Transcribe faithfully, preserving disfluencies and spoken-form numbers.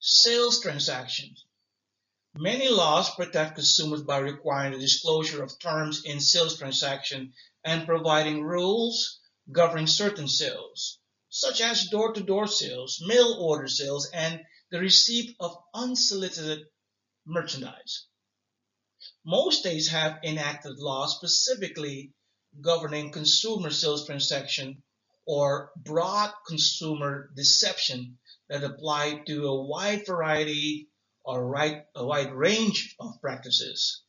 Sales transactions. Many laws protect consumers by requiring the disclosure of terms in sales transactions and providing rules governing certain sales, such as door-to-door sales, mail order sales, and the receipt of unsolicited merchandise. Most states have enacted laws specifically governing consumer sales transaction or broad consumer deception that apply to a wide variety or right, a wide range of practices.